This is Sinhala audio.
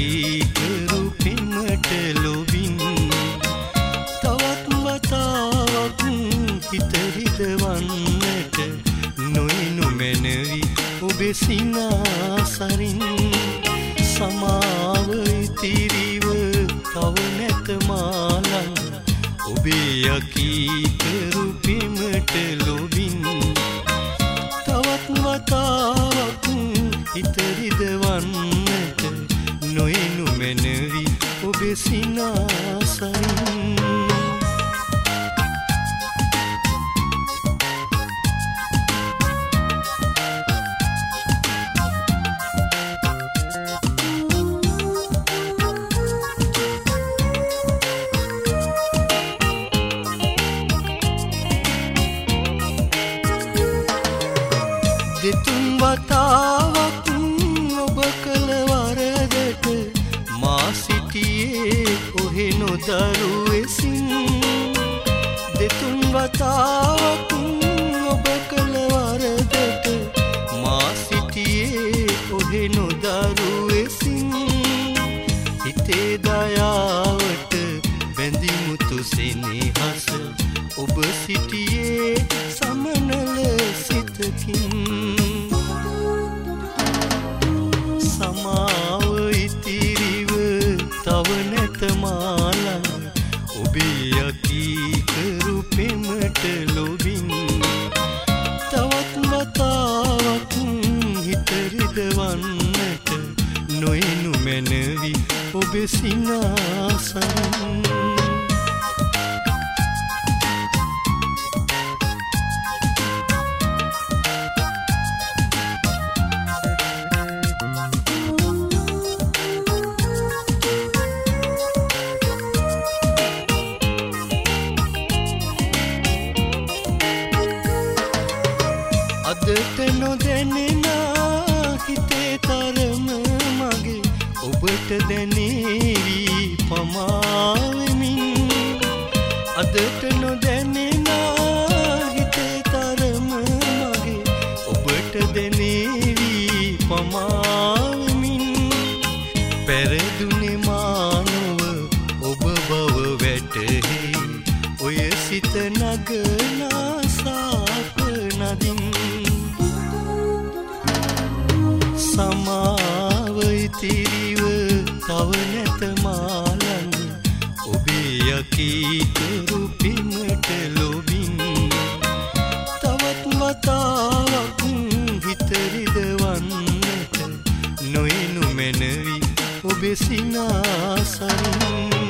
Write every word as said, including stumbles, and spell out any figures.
කීකරු පෙමට ලොවින් තවත් වතාවක් හිත රිදවන්නට නොයනු මැනවි ඔබේ සිනාසරින් සමාව ඉතිරිව තව නැත මාලන් ඔබේ කීකරු පෙමට ලොවින් තවත් වතාවක් හිත රිදවන්නට නොයනු මැනවි ඔබේ සිනාසරින් දෙතුන් වතාවක් ඔබ කළ වරදට මා සිටියේ ඔහෙ නොදරුවෙසින් දෙතුන් වතාවක් ඔබ කළ වරදට මා සිටියේ ඔහෙ නොදරුවෙසින් හිතේ දයාවට බැඳි මුතු සෙනෙහස ඔබ සිටියේ සමනල සිතකින් සමාව ඉතිරිව තව නැත මාලන් ඔබේ කීකරු පෙමට ලොවින් තවත් වතාවක් හිත රිදවන්නට නොයනු මැනවි ඔබේ සිනාසරින් අදට නොදැනෙනා හිතේ තරම මගේ ඔබට දැනේවි පමාවෙමින් අදට නොදැනෙනා හිතේ තරම මගේ ඔබට දැනේවි පමාවෙමින් පැරදුනේ මානව ඔබ බව වැටහෙයි ඔය සිත නගනා සාප නදින් සමාව ඉතිරිව තව නැත මාලන් ඔබේ කීකරු පෙමට ලොවින් තවත් වතාවක් හිත රිදවන්නට නොයනු මැනවි ඔබේ සිනාසරින්